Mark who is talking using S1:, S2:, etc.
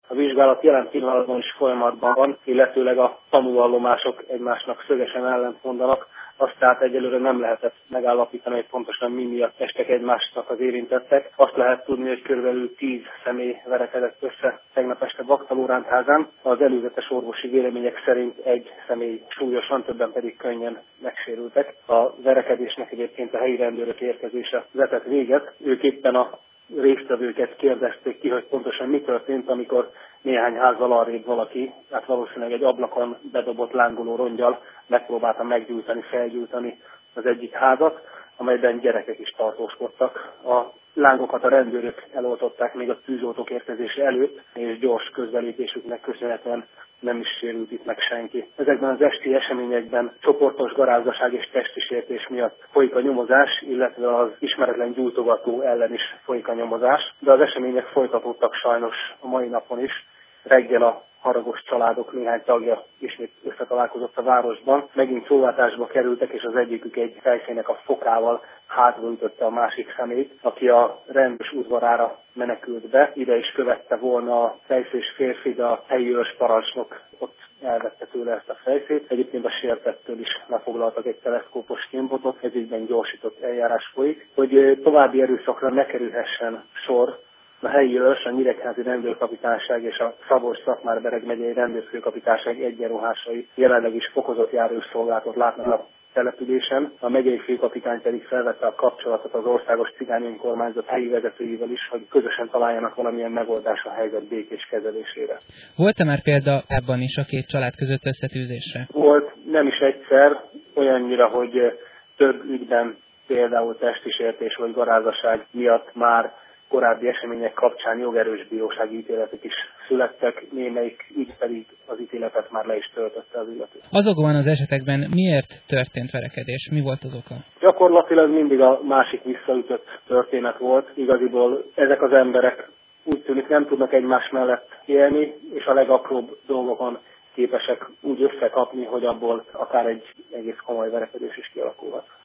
S1: A vizsgálat jelen pillanatban is folyamatban van, illetőleg a tanúvallomások egymásnak szögesen ellentmondanak. Azt tehát egyelőre nem lehetett megállapítani, hogy pontosan mi miatt estek egymásnak az érintettek. Azt lehet tudni, hogy körülbelül 10 személy verekedett össze tegnap este Baktalórándházán. Az előzetes orvosi vélemények szerint egy személy súlyosan, többen pedig könnyen megsérültek. A verekedésnek egyébként a helyi rendőrök érkezése vetett véget. Ők éppen a résztvevőket kérdezték ki, hogy pontosan mi történt, amikor néhány házzal arrébb valaki, hát valószínűleg egy ablakon bedobott lángoló rongyal megpróbálta meggyújtani, felgyújtani az egyik házat, amelyben gyerekek is tartózkodtak. A lángokat a rendőrök eloltották még a tűzoltók érkezése előtt, és gyors közbelépésüknek köszönhetően nem is sérült itt meg senki. Ezekben az esti eseményekben csoportos garázdaság és testi sértés miatt folyik a nyomozás, illetve az ismeretlen gyújtogató ellen is folyik a nyomozás, de az események folytatódtak sajnos a mai napon is. Reggel a haragos családok néhány tagja ismét összetalálkozott a városban. Megint szóváltásba kerültek, és az egyikük egy fejszének a fokával hátraütötte a másik szemét, aki a rendes udvarára menekült be. Ide is követte volna a fejszés férfi, de a helyi őrsparancsnok ott elvette tőle ezt a fejszét. Egyébként a sértettől is lefoglaltak egy teleszkópos kémbotot, ez ügyben gyorsított eljárás folyik. Hogy további erőszakra ne kerülhessen sor, a helyi őrs, a Nyíregyházi Rendőrkapitányság és a Szabolcs-Szatmár-Bereg megyei Rendőrfőkapitányság egyenruhásai jelenleg is fokozott járőrszolgálatot látnak a településen. A megyei főkapitány pedig felvette a kapcsolatot az országos cigány önkormányzat helyi vezetőivel is, hogy közösen találjanak valamilyen megoldás a helyzet békés kezelésére.
S2: Volt-e már példa ebben is a két család között összetűzésre?
S1: Volt, nem is egyszer, olyannyira, hogy több ügyben, például testi sértés vagy garázaság miatt már korábbi események kapcsán jogerős bírósági ítéletek is születtek, némelyik ügy pedig az ítéletet már le is töltötte az illető.
S2: Azokban az esetekben miért történt verekedés? Mi volt az oka?
S1: Gyakorlatilag mindig a másik visszaütött történet volt. Igaziból ezek az emberek úgy tűnik nem tudnak egymás mellett élni, és a legapróbb dolgokon képesek úgy összekapni, hogy abból akár egy egész komoly verekedés is kialakulhat.